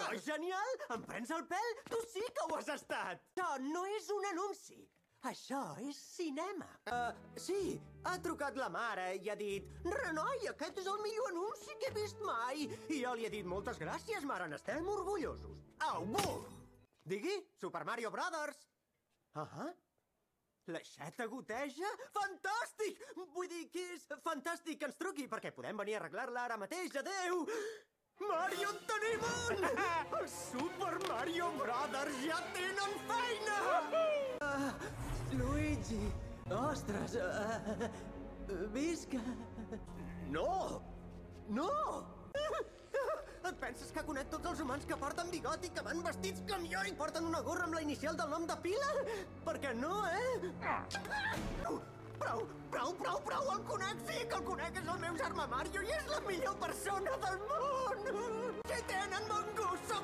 Oh, genial! Em prens el pèl? Tu sí que ho has estat! Això no és un anunci. Això és cinema. Sí, ha trucat la mare i ha dit «Renoi, aquest és el millor anunci que he vist mai!» I jo li he dit «Moltes gràcies, mare, n'estem orgullosos!» Au, buf! Digui, Super Mario Brothers! L'aixeta goteja? Fantàstic! Vull dir que és fantàstic que ens truqui, perquè podem venir a arreglar-la ara mateix. Adéu! Mario, en tenim un! Els Super Mario Brothers ja tenen feina! Luigi! Ostres! Visca! No! No! Et penses que conec tots els humans que porten bigoti, que van vestits com jo i porten una gorra amb la inicial del nom de pila? Perquè no, Prou! El conec, sí que el conec! És el meu germà Mario i és la millor persona del món! Què tenen, bon gust?